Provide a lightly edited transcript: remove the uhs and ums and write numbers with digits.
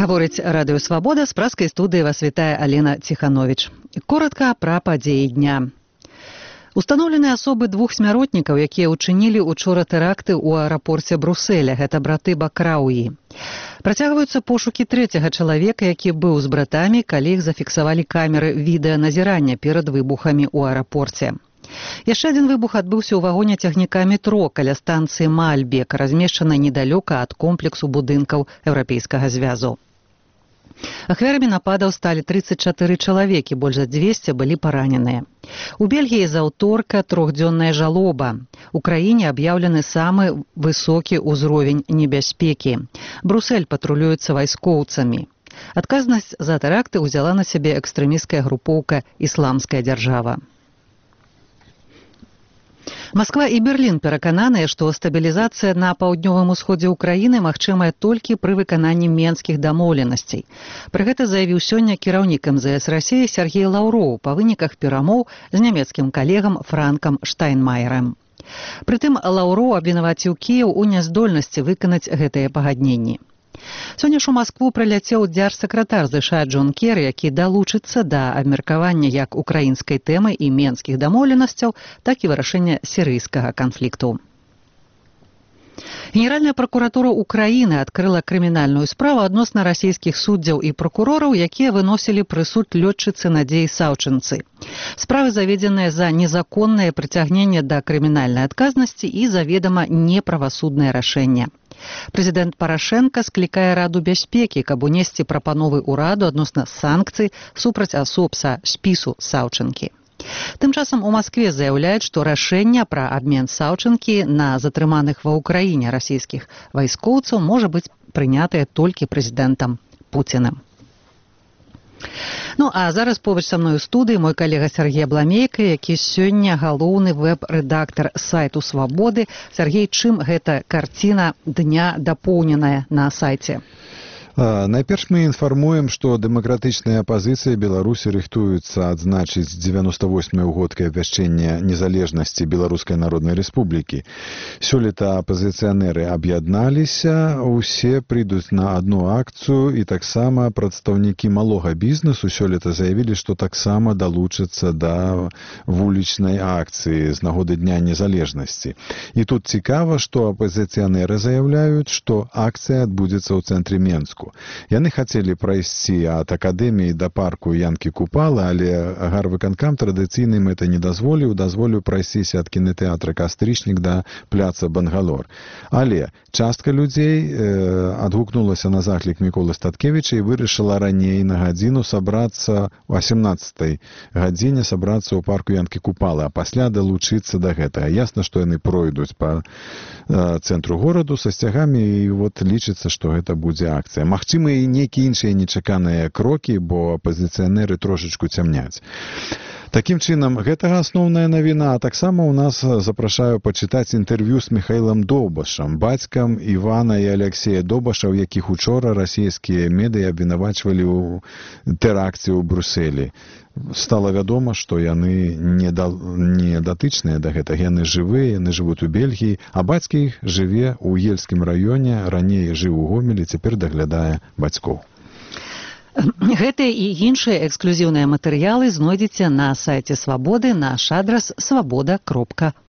Гаворыць Радыё Свабода, з праскай студыі вас вітае Алена Ціхановіч. Коратка пра падзеі дня. Устаноўленыя асобы двух смяротнікаў, якія ўчынілі учора тэракты ў аэрапорце Брусэля. Гэта браты Бакрауі. Працягваюцца пошукі трэцяга чалавека, які быў з братамі, калі іх зафіксавалі камеры відэаназірання перад выбухамі ў аэрапорце. Яшчэ адзін выбух адбыўся ў вагоне цягніка метро каля станцыі Мальбек, размешчанай недалёка ад комплексу будынкаў Еўрапейскага звязу. Ахвярамі нападаў сталі 34 чалавекі, больш за 200 былі параненыя. У Бельгіі з аўторка трохдзённая жалоба. У краіне аб'яўлены самы высокі ўзровень небяспекі. Брусэль патрулюецца вайскоўцамі. Адказнасць за тэракты ўзяла на сябе экстрэмісцкая групоўка «Ісламская дзяржава». Масква і Берлін перакананыя, што стабілізацыя на паўднёвым усходзе ўкраіны магчымая толькі пры выкананні менскіх дамоўленасцей. Пры гэта заявіў сёння кіраўнік МЗС Расіі Сергей Лаўроў па выніках перамоў з нямецкім калегам Франкам Штайнмаерам. Прытым Лаўроў абвінаваціў Кіеў у няздольнасці выканаць гэтыя пагадненні. Сёння ж у Маскву прыляцеў дзяржсакратар ЗША Джон Керрі, які далучыцца да абмеркавання як украінскай тэмы і менскіх дамоўленасцяў, так і вырашэння сірыйскага канфлікту. Генеральная пракуратура Украіны адкрыла крымінальную справу адносна расійскіх суддзяў і пракурораў, якія выносілі прысуд лётчыцы Надзеі Саўчынцы. Справы заведзеныя за незаконнае прыцягненне да крымінальнай адказнасці і заведама неправасуднае рашэнне. Прэзідэнт Парашэнка склікае Раду бяспекі, каб унесці прапановы ўраду адносна санкцый супраць асоб са спісу Саўчынкі. Тым часам у Маскве заяўляюць, што рашэнне пра абмен Саўчынкі на затрыманых ва ўкраіне расійскіх вайскоўцаў можа быць прынятае толькі прэзідэнтам Пуціным. Ну, а зараз побач са мной у студыі мой калега Сергей Бламейка, які сёння галоўны вэб-рэдактар сайту Свабоды. Сергей, чым гэта карціна дня дапоўненая на сайце? Найперш мы інфармуем, што дэмакратычная апазіцыя Беларусі рыхтуецца адзначыць 98-е ўгодкай абвяшчэння незалежнасці Беларускай Народнай Рэспублікі. Сёлета апазіцыянеры аб'ядналіся, усе прыйдуць на адну акцыю, і таксама прадстаўнікі малога бізнесу сёлета заявілі, што таксама далучацца да вулічнай акцыі з нагоды Дня незалежнасці. І тут цікава, што апазіцыянеры заяўляюць, што акцыя адбудзецца ў цэнтры Менску. Яны хацелі прайсці ад акадэміі да парку Янкі Купалы, але гарвыканкам традыцыйным это не дазволіў прайсціся ад кінатэатра Кастрычнік да пляца Бангалор. Але частка людзей адгукнулася на заклік Міколы Статкевіча і вырашыла раней на гадзіну сабрацца, у 18-й гадзіне сабрацца ў парку Янкі Купалы, а пасля далучыцца да гэтага. Ясна, што яны пройдуць па цэнтру гораду са сцягамі, і вот лічыцца, што гэта будзе акцыя. Магчыма, і нейкія іншыя нечаканыя крокі, бо апазіцыянеры трошачку цямняць. Такім чынам, гэтага асноўная навіна, а таксама ў нас запрашаю пачытаць інтэрв'ю з Міхаілам Доўбашам, бацькам Івана і Аляксея Доўбаша, у якіх учора расійскія медыі абвінавачвалі ў тэракце ў Брусэлі. Стала вядома, што яны не датычныя да гэтага, яны жывыя, яны жывуць у Бельгіі, а бацька іх жыве ў Ельскім раёне, раней жыў у Гомелі, цяпер даглядае бацькоў. Гэтыя і іншыя эксклюзіўныя матэрыялы знойдзеце на сайце Свабоды, наш адрас свабода.орг.